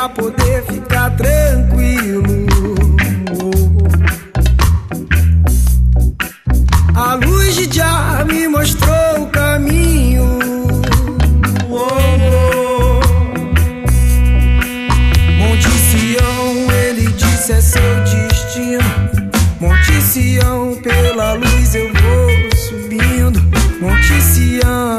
pra poder ficar tranquilo. A luz de Jah me mostrou o caminho. Monte Sião, ele disse, é seu destino. Monte Sião, pela luz eu vou subindo. Monte Sião,